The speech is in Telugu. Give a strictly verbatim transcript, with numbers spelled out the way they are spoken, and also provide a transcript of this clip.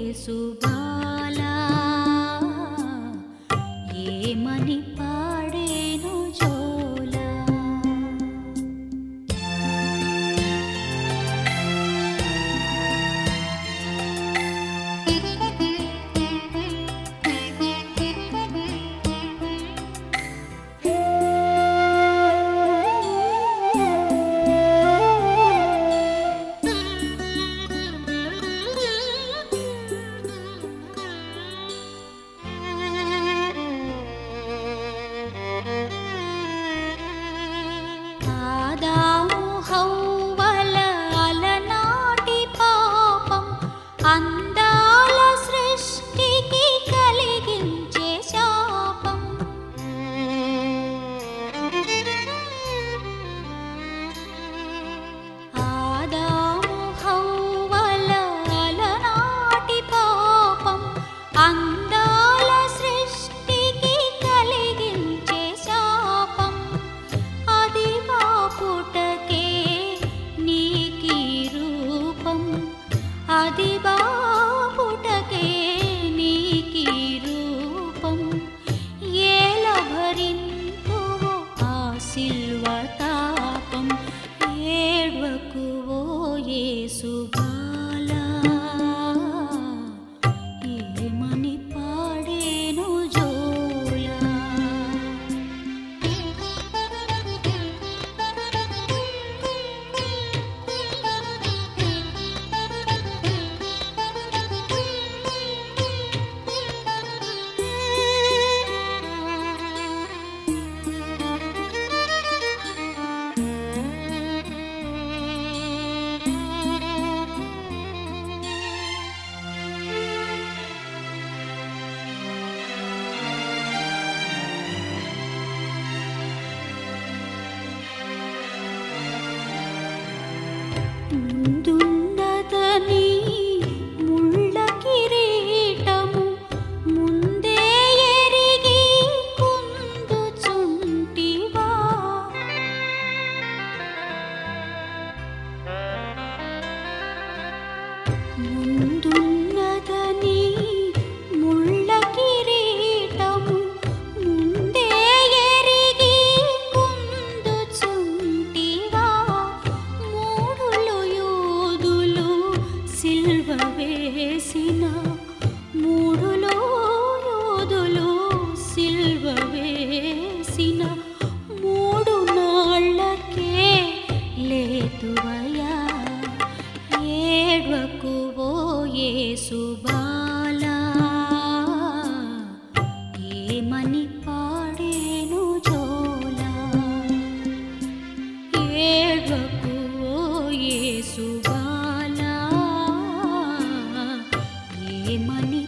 యేసుబాలా ఏమని పాడేను జోలా. ఆదాము హవ్వల అలనాటి పాపం అందాల సృష్టికి కలిగించే శాపం. ఆదాము హవ్వల అలనాటి పాపం అందాల సృష్టికి కలిగించే శాపం. అది బాపుటకే నీకీ రూపం, అది బాపుటకే నీకీ రూపం. ఏల భరింతువో ఆ సిల్వ తాపం, ఏడ్వకువో యేసుబాలా ఏమని పాడేను జోలా. ముందున్నదని ముళ్ళ కిరీటము ముందే ఎరిగి కుందుచుంటివా. ముందున్నదని ముళ్ళ కిరీటము ముందే ఎరిగి కుందుచుంటివా. మూడులు యూదులు సిల్వ వేసిన, మూడులో యూదులు సిల్వ వేసిన మూడు నాళ్ళకే లేతువయా. ఏడ్వకువో యేసుబాలా ఏమని పాడేను జోలా. ఏడ్వకువో యేసుబాలా ఏమని